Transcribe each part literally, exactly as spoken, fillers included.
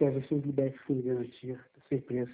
Quer ver se eles liberam esse fundo de garantia dessa empresa.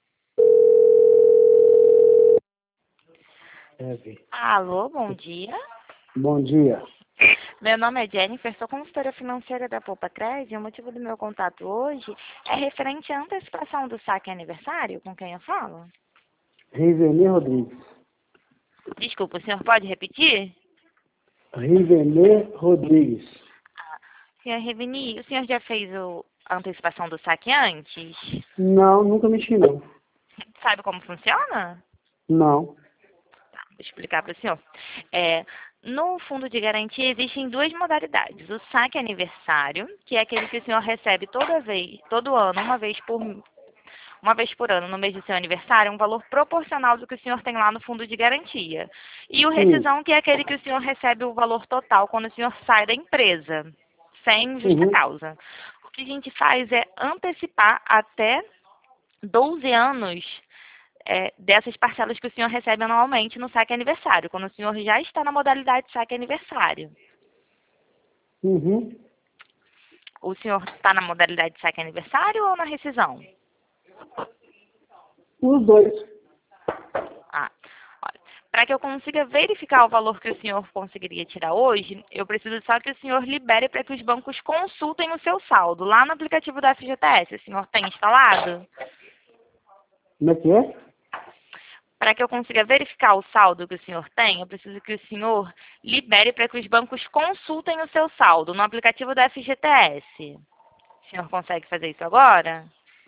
É, ver. Alô, bom dia. Bom dia. Meu nome é Jennifer, sou consultora financeira da Poupa Crédito e o motivo do meu contato hoje é referente à antecipação do saque aniversário, com quem eu falo? Rivenê Rodrigues. Desculpa, o senhor pode repetir? Rivenê Rodrigues. Ah, senhor Reveni, o senhor já fez o, a antecipação do saque antes? Não, nunca mexi não. Sabe como funciona? Não. Tá, vou explicar para o senhor. É, no fundo de garantia existem duas modalidades. O saque aniversário, que é aquele que o senhor recebe toda vez, todo ano, uma vez por uma vez por ano, no mês do seu aniversário, um valor proporcional do que o senhor tem lá no fundo de garantia. E o Sim. rescisão, que é aquele que o senhor recebe o valor total quando o senhor sai da empresa, sem justa Uhum. causa. O que a gente faz é antecipar até doze anos é, dessas parcelas que o senhor recebe anualmente no saque aniversário, quando o senhor já está na modalidade de saque aniversário. Uhum. O senhor está na modalidade de saque aniversário ou na rescisão? Os dois. Ah, olha, para que eu consiga verificar o valor que o senhor conseguiria tirar hoje, eu preciso só que o senhor libere para que os bancos consultem o seu saldo lá no aplicativo da F G T S. O senhor tem instalado? Como é que é? Para que eu consiga verificar o saldo que o senhor tem, eu preciso que o senhor libere para que os bancos consultem o seu saldo no aplicativo da F G T S. O senhor consegue fazer isso agora?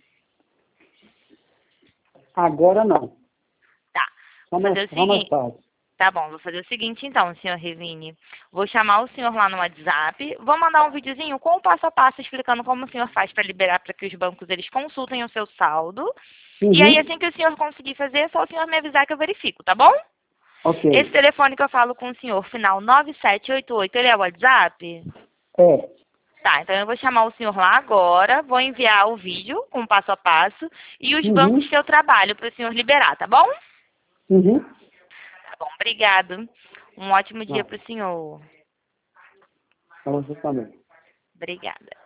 Agora não. Tá. Só Vou mais, fazer o só mais seguinte. tarde. Tá bom, vou fazer o seguinte então, senhor Revini. Vou chamar o senhor lá no WhatsApp, vou mandar um videozinho com o passo a passo explicando como o senhor faz para liberar para que os bancos eles consultem o seu saldo. E aí, Uhum. assim que o senhor conseguir fazer, é só o senhor me avisar que eu verifico, tá bom? Esse Ok. telefone que eu falo com o senhor, final nove sete oito oito, ele é o WhatsApp? É. Tá, então eu vou chamar o senhor lá agora, vou enviar o vídeo com o passo a passo e os bancos Uhum. que eu trabalho para o senhor liberar, tá bom? Uhum. Tá bom, obrigado. Um ótimo dia Não. para o senhor. Pra você também. Obrigada.